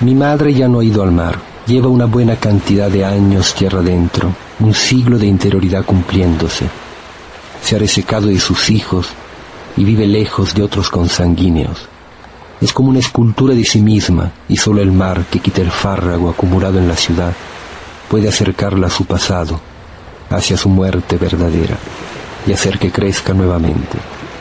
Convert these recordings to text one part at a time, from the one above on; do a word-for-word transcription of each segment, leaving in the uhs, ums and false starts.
Mi madre ya no ha ido al mar. Lleva una buena cantidad de años tierra adentro, un siglo de interioridad cumpliéndose. Se ha resecado de sus hijos y vive lejos de otros consanguíneos. Es como una escultura de sí misma, y solo el mar que quita el fárrago acumulado en la ciudad puede acercarla a su pasado, hacia su muerte verdadera, y hacer que crezca nuevamente.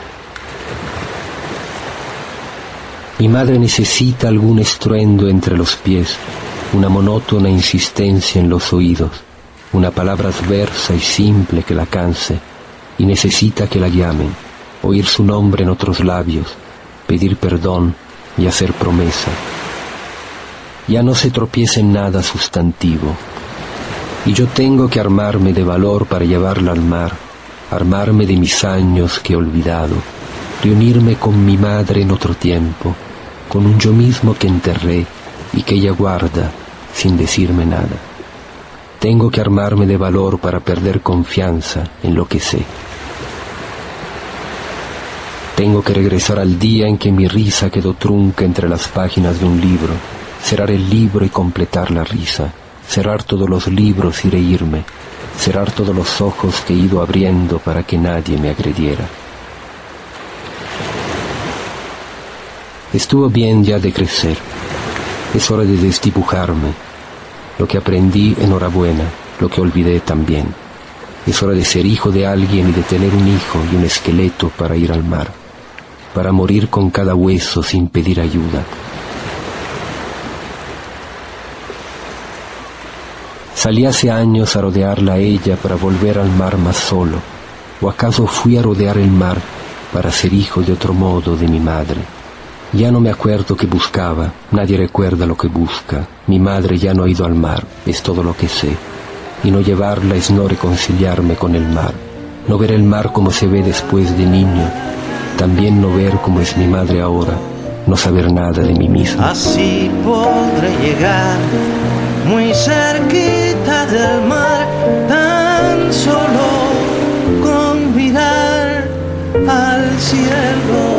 Mi madre necesita algún estruendo entre los pies, una monótona insistencia en los oídos, una palabra adversa y simple que la canse, y necesita que la llamen, oír su nombre en otros labios, pedir perdón y hacer promesa. Ya no se tropieza en nada sustantivo, y yo tengo que armarme de valor para llevarla al mar, armarme de mis años que he olvidado, reunirme con mi madre en otro tiempo, con un yo mismo que enterré y que ella guarda sin decirme nada. Tengo que armarme de valor para perder confianza en lo que sé. Tengo que regresar al día en que mi risa quedó trunca entre las páginas de un libro, cerrar el libro y completar la risa, cerrar todos los libros y reírme, cerrar todos los ojos que he ido abriendo para que nadie me agrediera. Estuvo bien ya de crecer. Es hora de desdibujarme. Lo que aprendí, enhorabuena. Lo que olvidé, también. Es hora de ser hijo de alguien y de tener un hijo y un esqueleto para ir al mar, para morir con cada hueso sin pedir ayuda. Salí hace años a rodearla a ella para volver al mar más solo. ¿O acaso fui a rodear el mar para ser hijo de otro modo de mi madre? Ya no me acuerdo qué buscaba, nadie recuerda lo que busca. Mi madre ya no ha ido al mar, es todo lo que sé. Y no llevarla es no reconciliarme con el mar, no ver el mar como se ve después de niño, también no ver cómo es mi madre ahora, no saber nada de mí mismo. Así podré llegar muy cerquita del mar, tan solo con mirar al cielo.